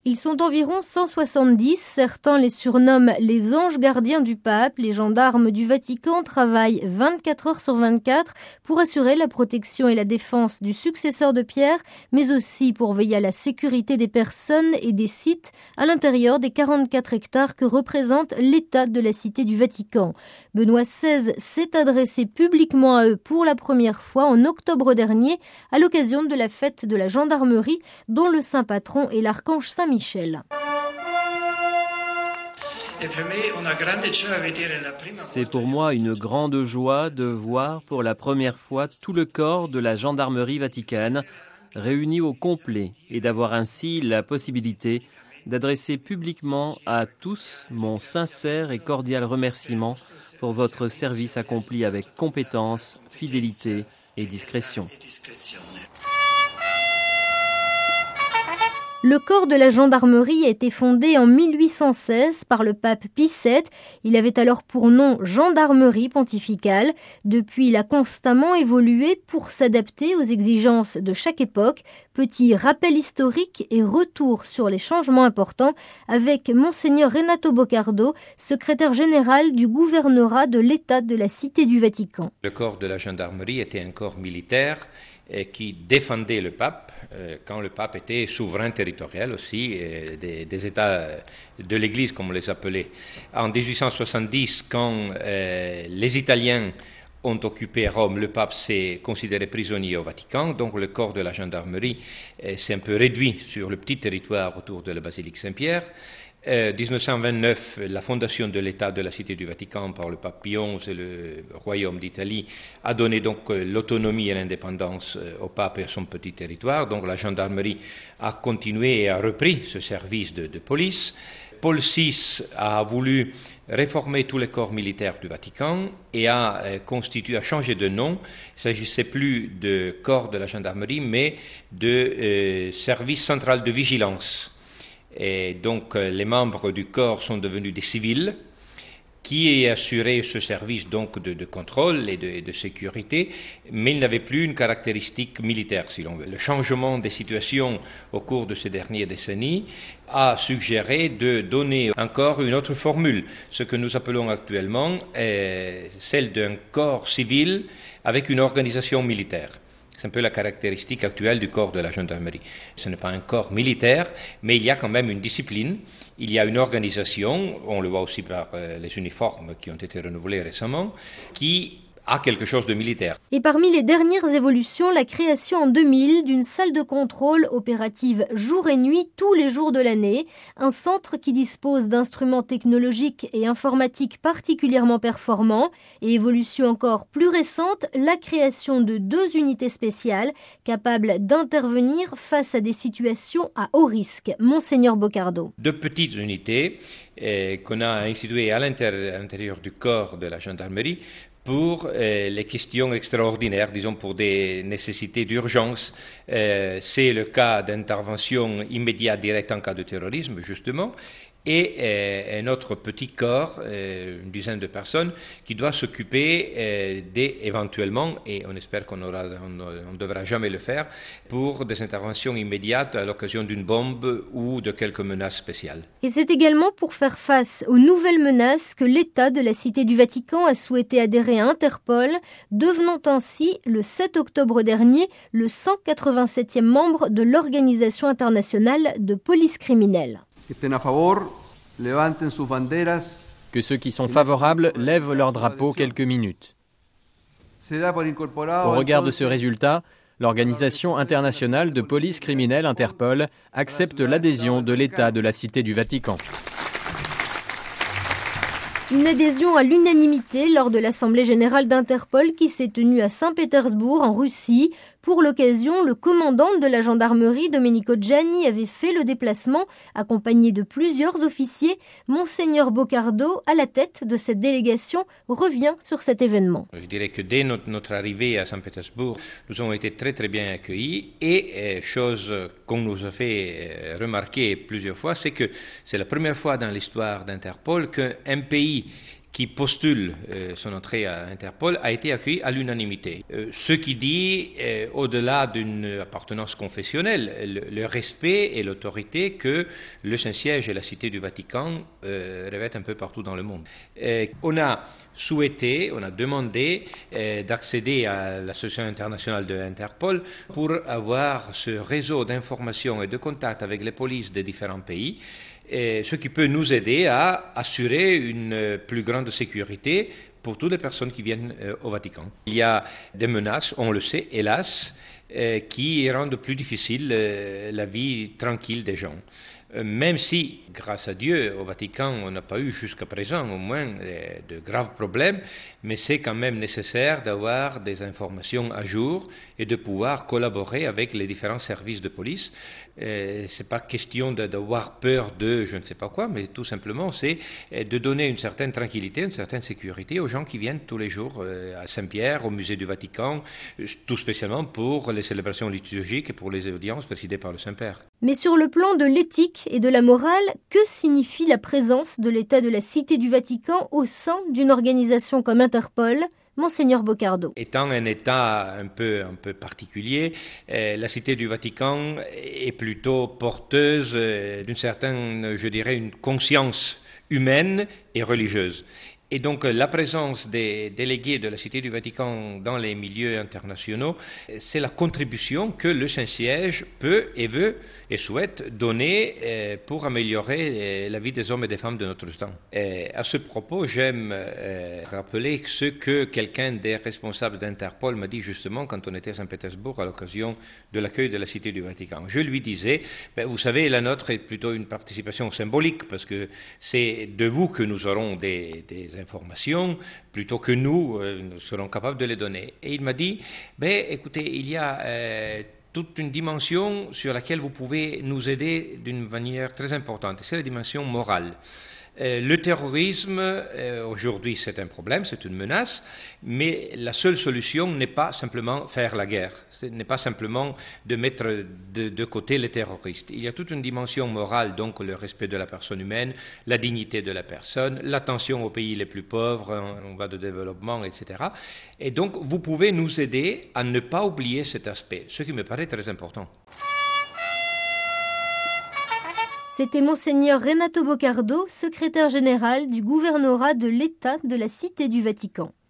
Ils sont environ 170, certains les surnomment les anges gardiens du pape. Les gendarmes du Vatican travaillent 24 heures sur 24 pour assurer la protection et la défense du successeur de Pierre, mais aussi pour veiller à la sécurité des personnes et des sites à l'intérieur des 44 hectares que représente l'état de la cité du Vatican. Benoît XVI s'est adressé publiquement à eux pour la première fois en octobre dernier à l'occasion de la fête de la gendarmerie dont le saint patron est l'archange Saint-Michel. C'est pour moi une grande joie de voir pour la première fois tout le corps de la gendarmerie vaticane réuni au complet et d'avoir ainsi la possibilité d'adresser publiquement à tous mon sincère et cordial remerciement pour votre service accompli avec compétence, fidélité et discrétion. Le corps de la gendarmerie a été fondé en 1816 par le pape Pie VII. Il avait alors pour nom Gendarmerie pontificale. Depuis, il a constamment évolué pour s'adapter aux exigences de chaque époque. Petit rappel historique et retour sur les changements importants avec Monseigneur Renato Boccardo, secrétaire général du gouvernorat de l'État de la Cité du Vatican. Le corps de la gendarmerie était un corps militaire qui défendait le pape quand le pape était souverain territorial aussi des États de l'Église, comme on les appelait. En 1870, quand les Italiens ont occupé Rome, le pape s'est considéré prisonnier au Vatican, donc le corps de la gendarmerie s'est un peu réduit sur le petit territoire autour de la basilique Saint-Pierre. 1929, la fondation de l'État de la Cité du Vatican par le pape Pie XI et le Royaume d'Italie a donné donc l'autonomie et l'indépendance au pape et à son petit territoire. Donc la gendarmerie a continué et a repris ce service de police. Paul VI a voulu réformer tous les corps militaires du Vatican et a changé de nom. Il ne s'agissait plus de corps de la gendarmerie, mais de service central de vigilance. Et donc les membres du corps sont devenus des civils qui assuraient ce service donc de contrôle et de sécurité, mais ils n'avaient plus une caractéristique militaire, si l'on veut. Le changement des situations au cours de ces dernières décennies a suggéré de donner encore une autre formule, ce que nous appelons actuellement celle d'un corps civil avec une organisation militaire. C'est un peu la caractéristique actuelle du corps de la gendarmerie. Ce n'est pas un corps militaire, mais il y a quand même une discipline, il y a une organisation, on le voit aussi par les uniformes qui ont été renouvelés récemment, qui a quelque chose de militaire. Et parmi les dernières évolutions, la création en 2000 d'une salle de contrôle opérative jour et nuit tous les jours de l'année, un centre qui dispose d'instruments technologiques et informatiques particulièrement performants, et évolution encore plus récente, la création de 2 unités spéciales capables d'intervenir face à des situations à haut risque. Monseigneur Boccardo. 2 petites unités qu'on a instituées à l'intérieur du corps de la gendarmerie pour les questions extraordinaires, disons pour des nécessités d'urgence. C'est le cas d'intervention immédiate directe en cas de terrorisme, justement, et un autre petit corps, une dizaine de personnes, qui doit s'occuper éventuellement, et on espère qu'on ne devra jamais le faire, pour des interventions immédiates à l'occasion d'une bombe ou de quelques menaces spéciales. Et c'est également pour faire face aux nouvelles menaces que l'État de la Cité du Vatican a souhaité adhérer à Interpol, devenant ainsi, le 7 octobre dernier, le 187e membre de l'Organisation internationale de police criminelle. Que ceux qui sont favorables lèvent leur drapeau quelques minutes. Au regard de ce résultat, l'Organisation internationale de police criminelle Interpol accepte l'adhésion de l'État de la Cité du Vatican. Une adhésion à l'unanimité lors de l'Assemblée générale d'Interpol qui s'est tenue à Saint-Pétersbourg, en Russie. Pour l'occasion, le commandant de la gendarmerie, Domenico Gianni, avait fait le déplacement, accompagné de plusieurs officiers. Monseigneur Boccardo, à la tête de cette délégation, revient sur cet événement. Je dirais que dès notre arrivée à Saint-Pétersbourg, nous avons été très très bien accueillis et chose qu'on nous a fait remarquer plusieurs fois, c'est que c'est la première fois dans l'histoire d'Interpol qu'un pays qui postule son entrée à Interpol a été accueilli à l'unanimité. Ce qui dit, au-delà d'une appartenance confessionnelle, le respect et l'autorité que le Saint-Siège et la Cité du Vatican revêtent un peu partout dans le monde. On a souhaité, on a demandé d'accéder à l'Association internationale de Interpol pour avoir ce réseau d'informations et de contacts avec les polices des différents pays, ce qui peut nous aider à assurer une plus grande sécurité pour toutes les personnes qui viennent au Vatican. Il y a des menaces, on le sait, hélas, qui rendent plus difficile la vie tranquille des gens. Même si, grâce à Dieu, au Vatican, on n'a pas eu jusqu'à présent au moins de graves problèmes, mais c'est quand même nécessaire d'avoir des informations à jour et de pouvoir collaborer avec les différents services de police. C'est pas question d'avoir peur de je ne sais pas quoi, mais tout simplement c'est de donner une certaine tranquillité, une certaine sécurité aux gens qui viennent tous les jours à Saint-Pierre, au musée du Vatican, tout spécialement pour les célébrations liturgiques et pour les audiences présidées par le Saint-Père. Mais sur le plan de l'éthique et de la morale, que signifie la présence de l'État de la Cité du Vatican au sein d'une organisation comme Interpol ? Monseigneur Bocardo. Étant un État un peu particulier, la Cité du Vatican est plutôt porteuse d'une certaine, je dirais, une conscience humaine et religieuse. Et donc la présence des délégués de la Cité du Vatican dans les milieux internationaux, c'est la contribution que le Saint-Siège peut et veut et souhaite donner pour améliorer la vie des hommes et des femmes de notre temps. Et à ce propos, j'aime rappeler ce que quelqu'un des responsables d'Interpol m'a dit justement quand on était à Saint-Pétersbourg à l'occasion de l'accueil de la Cité du Vatican. Je lui disais, vous savez, la nôtre est plutôt une participation symbolique parce que c'est de vous que nous aurons des informations, plutôt que nous serons capables de les donner. Et il m'a dit, écoutez, il y a toute une dimension sur laquelle vous pouvez nous aider d'une manière très importante, c'est la dimension morale. Le terrorisme, aujourd'hui, c'est un problème, c'est une menace, mais la seule solution n'est pas simplement faire la guerre, ce n'est pas simplement de mettre de côté les terroristes. Il y a toute une dimension morale, donc le respect de la personne humaine, la dignité de la personne, l'attention aux pays les plus pauvres, en voie de développement, etc. Et donc, vous pouvez nous aider à ne pas oublier cet aspect, ce qui me paraît très important. C'était Monseigneur Renato Bocardo, secrétaire général du gouvernorat de l'État de la Cité du Vatican.